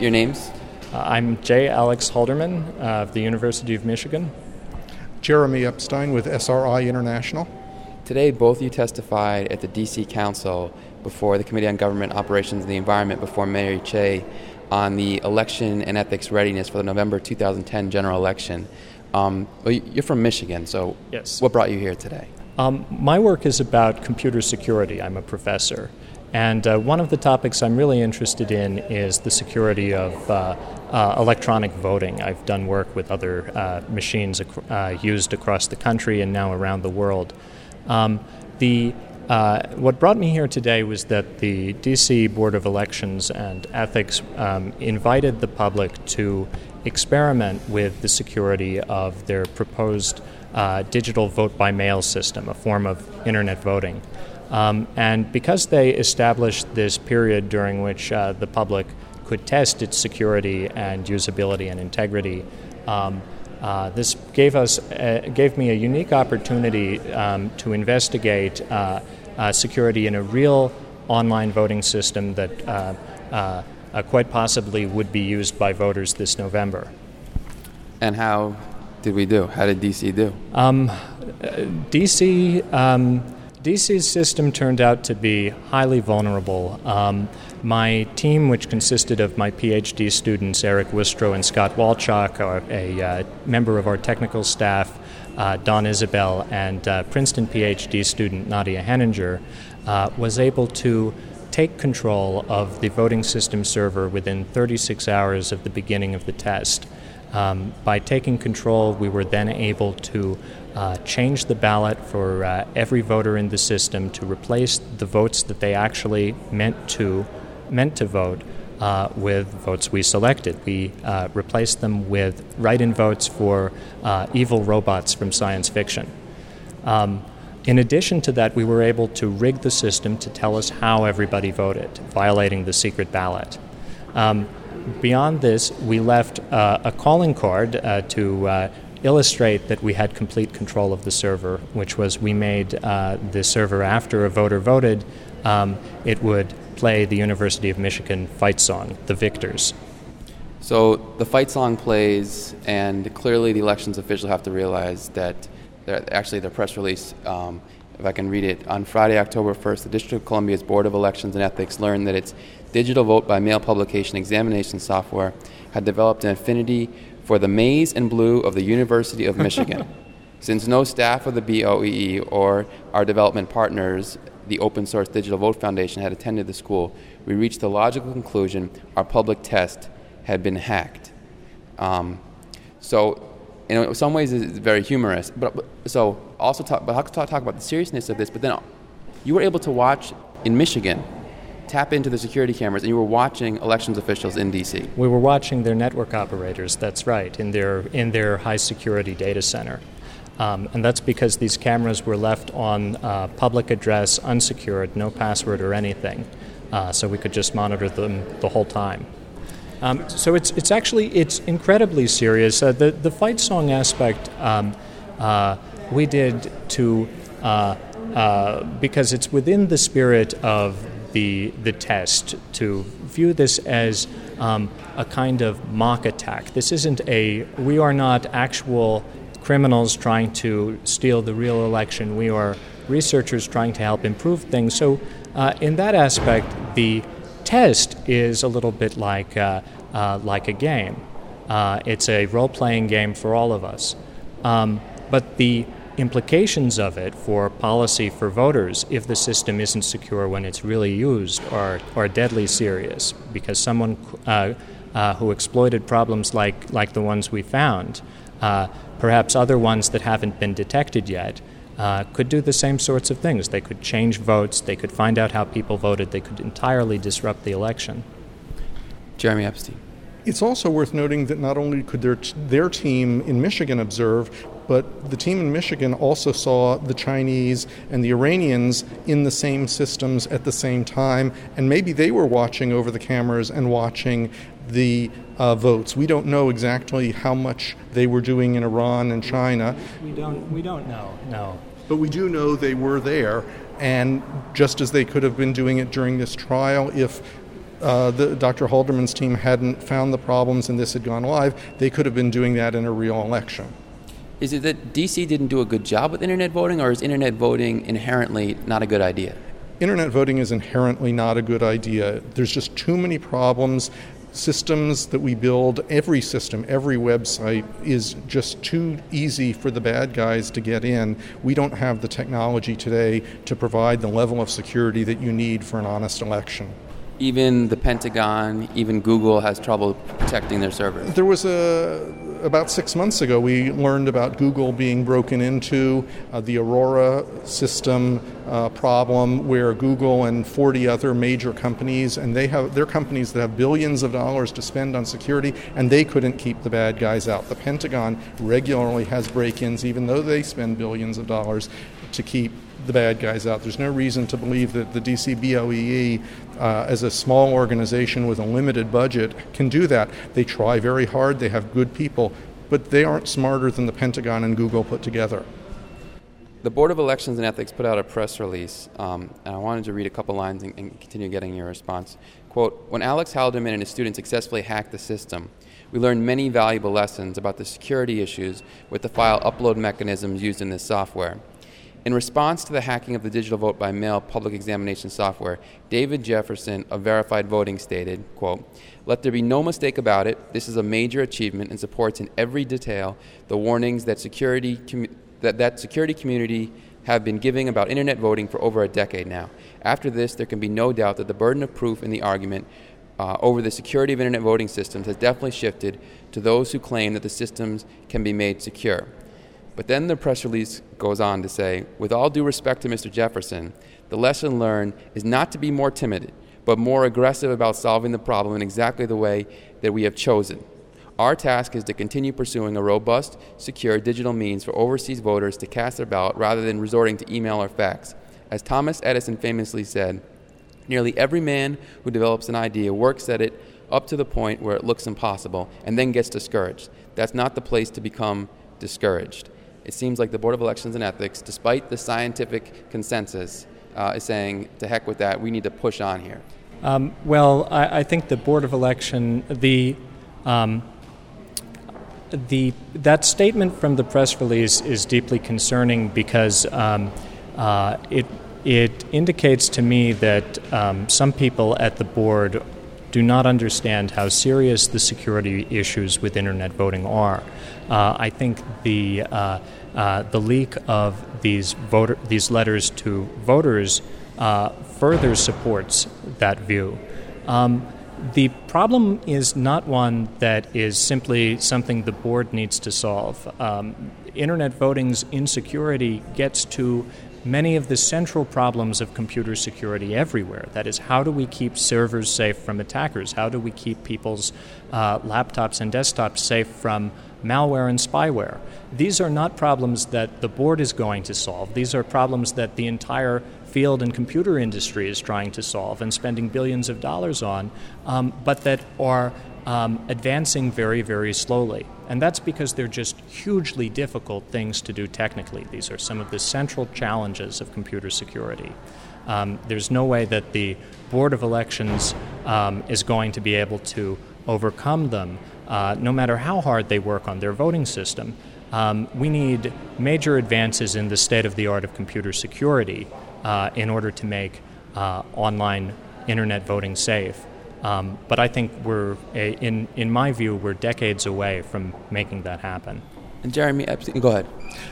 your names? I'm J. Alex Halderman of the University of Michigan. Jeremy Epstein with SRI International. Today, both of you testified at the D.C. Council before the Committee on Government Operations and the Environment before Mary Cheh on the election and ethics readiness for the November 2010 general election. You're from Michigan, so yes. What brought you here today? My work is about computer security. I'm a professor. And one of the topics I'm really interested in is the security of electronic voting. I've done work with other machines used across the country and now around the world. What brought me here today was that the D.C. Board of Elections and Ethics invited the public to experiment with the security of their proposed digital vote-by-mail system, a form of internet voting. And because they established this period during which the public could test its security and usability and integrity, this gave me a unique opportunity to investigate security in a real online voting system that quite possibly would be used by voters this November. And how did we do? How did D.C. do? DC's system turned out to be highly vulnerable. My team, which consisted of my PhD students, Eric Wistro and Scott Walchuk, a member of our technical staff, Don Isabel, and Princeton PhD student Nadia Henninger, was able to take control of the voting system server within 36 hours of the beginning of the test. By taking control, we were then able to change the ballot for every voter in the system to replace the votes that they actually meant to vote with votes we selected. We replaced them with write-in votes for evil robots from science fiction. In addition to that, we were able to rig the system to tell us how everybody voted, violating the secret ballot. Beyond this, we left a calling card to illustrate that we had complete control of the server, which was we made the server after a voter voted, it would play the University of Michigan fight song, The Victors. So the fight song plays, and clearly the elections officials have to realize that their press release, if I can read it, on Friday, October 1st, the District of Columbia's Board of Elections and Ethics learned that its digital vote-by-mail publication examination software had developed an affinity for the maize and blue of the University of Michigan. Since no staff of the BOEE or our development partners, the Open Source Digital Vote Foundation, had attended the school, we reached the logical conclusion our public test had been hacked. So, in some ways, it's very humorous. But talk about the seriousness of this. But then, you were able to watch in Michigan, tap into the security cameras, and you were watching elections officials in D.C. We were watching their network operators. That's right, in their high security data center. And that's because these cameras were left on public address, unsecured, no password or anything, so we could just monitor them the whole time. So it's incredibly serious. The fight song aspect we did to because it's within the spirit of the test to view this as a kind of mock attack. This isn't we are not actual criminals trying to steal the real election. We are researchers trying to help improve things. So in that aspect, the test is a little bit like a game. It's a role-playing game for all of us. But the implications of it for policy for voters, if the system isn't secure when it's really used, are deadly serious, because someone who exploited problems like the ones we found, perhaps other ones that haven't been detected yet, could do the same sorts of things. They could change votes, they could find out how people voted, they could entirely disrupt the election. Jeremy Epstein. It's also worth noting that not only could their team in Michigan observe, but the team in Michigan also saw the Chinese and the Iranians in the same systems at the same time, and maybe they were watching over the cameras and watching the votes. We don't know exactly how much they were doing in Iran and China. We don't know, no. But we do know they were there, and just as they could have been doing it during this trial, if Dr. Halderman's team hadn't found the problems and this had gone live, they could have been doing that in a real election. Is it that DC didn't do a good job with internet voting, or is internet voting inherently not a good idea? Internet voting is inherently not a good idea. There's just too many problems. Systems that we build, every system, every website is just too easy for the bad guys to get in. We don't have the technology today to provide the level of security that you need for an honest election. Even the Pentagon, even Google has trouble protecting their servers. There was about 6 months ago, we learned about Google being broken into, the Aurora system problem, where Google and 40 other major companies, and they're companies that have billions of dollars to spend on security, and they couldn't keep the bad guys out. The Pentagon regularly has break-ins, even though they spend billions of dollars to keep the bad guys out. There's no reason to believe that the DC BOEE, as a small organization with a limited budget, can do that. They try very hard, they have good people, but they aren't smarter than the Pentagon and Google put together. The Board of Elections and Ethics put out a press release, and I wanted to read a couple lines and continue getting your response. Quote, "When Alex Halderman and his students successfully hacked the system, we learned many valuable lessons about the security issues with the file upload mechanisms used in this software. In response to the hacking of the digital vote by mail public examination software, David Jefferson of Verified Voting stated, quote, 'Let there be no mistake about it, this is a major achievement and supports in every detail the warnings that security community have been giving about internet voting for over a decade now. After this, there can be no doubt that the burden of proof in the argument over the security of internet voting systems has definitely shifted to those who claim that the systems can be made secure.' But then the press release goes on to say, 'With all due respect to Mr. Jefferson, the lesson learned is not to be more timid, but more aggressive about solving the problem in exactly the way that we have chosen. Our task is to continue pursuing a robust, secure digital means for overseas voters to cast their ballot rather than resorting to email or fax. As Thomas Edison famously said, nearly every man who develops an idea works at it up to the point where it looks impossible and then gets discouraged. That's not the place to become discouraged.' It seems like the Board of Elections and Ethics, despite the scientific consensus, is saying, to heck with that, we need to push on here. I think the Board of Election, that statement from the press release is deeply concerning because it indicates to me that some people at the board do not understand how serious the security issues with internet voting are. I think the leak of these letters to voters further supports that view. The problem is not one that is simply something the board needs to solve. Internet voting's insecurity gets to many of the central problems of computer security everywhere. That is, how do we keep servers safe from attackers? How do we keep people's laptops and desktops safe from malware and spyware? These are not problems that the board is going to solve. These are problems that the entire field and computer industry is trying to solve and spending billions of dollars on, but that are advancing very, very slowly. And that's because they're just hugely difficult things to do technically. These are some of the central challenges of computer security. There's no way that the Board of Elections is going to be able to overcome them, no matter how hard they work on their voting system. We need major advances in the state-of-the-art of computer security in order to make online internet voting safe. But I think in my view, we're decades away from making that happen. And Jeremy, go ahead.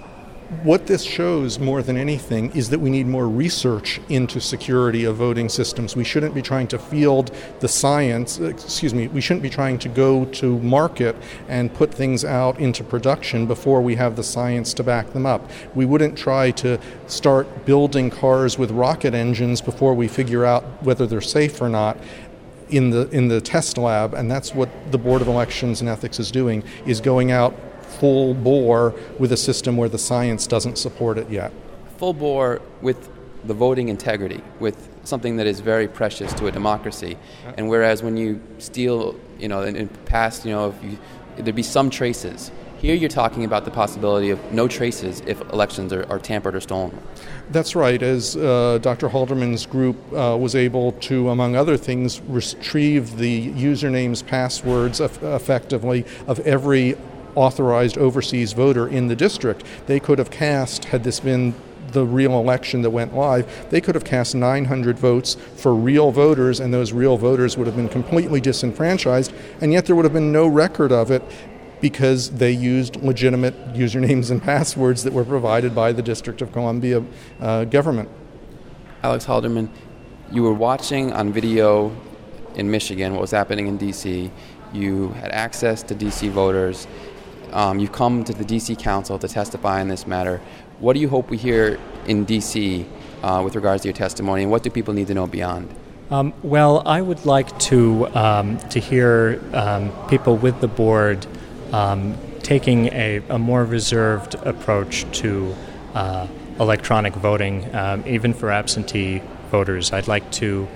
What this shows more than anything is that we need more research into security of voting systems. We shouldn't be trying to field the science, we shouldn't be trying to go to market and put things out into production before we have the science to back them up. We wouldn't try to start building cars with rocket engines before we figure out whether they're safe or not in the test lab, and that's what the Board of Elections and Ethics is doing, is going out full bore with a system where the science doesn't support it yet. Full bore with the voting integrity, with something that is very precious to a democracy. And whereas when you steal, in the past, there'd be some traces. Here you're talking about the possibility of no traces if elections are tampered or stolen. That's right. As Dr. Halderman's group was able to, among other things, retrieve the usernames, passwords effectively of every authorized overseas voter in the district, they could have cast, had this been the real election that went live, they could have cast 900 votes for real voters, and those real voters would have been completely disenfranchised, and yet there would have been no record of it because they used legitimate usernames and passwords that were provided by the District of Columbia government. Alex Halderman, you were watching on video in Michigan what was happening in D.C. You had access to D.C. voters. You've come to the D.C. Council to testify in this matter. What do you hope we hear in D.C. With regards to your testimony, and what do people need to know beyond? Well, I would like to hear people with the board taking a more reserved approach to electronic voting, even for absentee voters. I'd like to.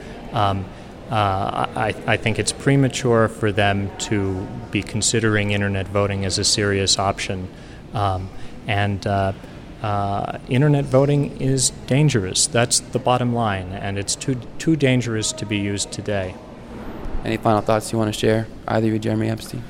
I think it's premature for them to be considering internet voting as a serious option, and internet voting is dangerous. That's the bottom line, and it's too dangerous to be used today. Any final thoughts you want to share, either of you, Jeremy Epstein?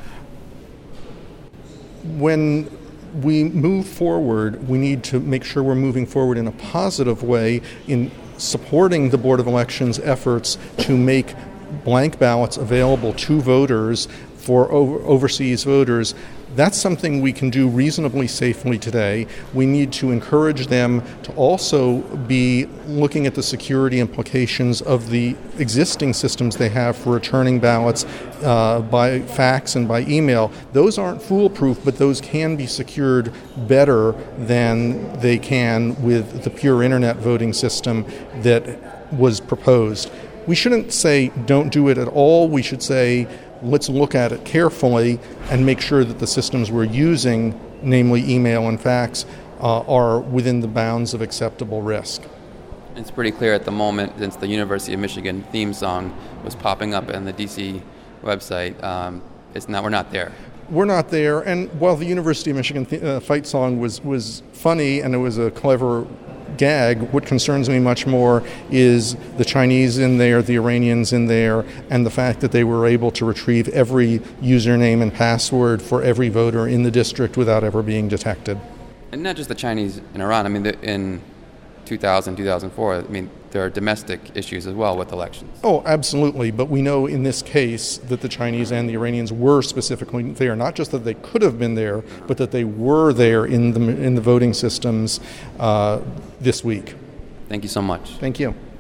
When we move forward, we need to make sure we're moving forward in a positive way in supporting the Board of Elections' efforts to make blank ballots available to voters for overseas voters. That's something we can do reasonably safely today. We need to encourage them to also be looking at the security implications of the existing systems they have for returning ballots by fax and by email. Those aren't foolproof, but those can be secured better than they can with the pure internet voting system that was proposed. We shouldn't say don't do it at all. We should say let's look at it carefully and make sure that the systems we're using, namely email and fax, are within the bounds of acceptable risk. It's pretty clear at the moment, since the University of Michigan theme song was popping up on the DC website, we're not there. We're not there, and while the University of Michigan fight song was funny and it was a clever gag, what concerns me much more is the Chinese in there, the Iranians in there, and the fact that they were able to retrieve every username and password for every voter in the district without ever being detected. And not just the Chinese in Iran. I mean, in 2000, 2004, I mean, there are domestic issues as well with elections. Oh, absolutely. But we know in this case that the Chinese and the Iranians were specifically there. Not just that they could have been there, but that they were there in the voting systems this week. Thank you so much. Thank you.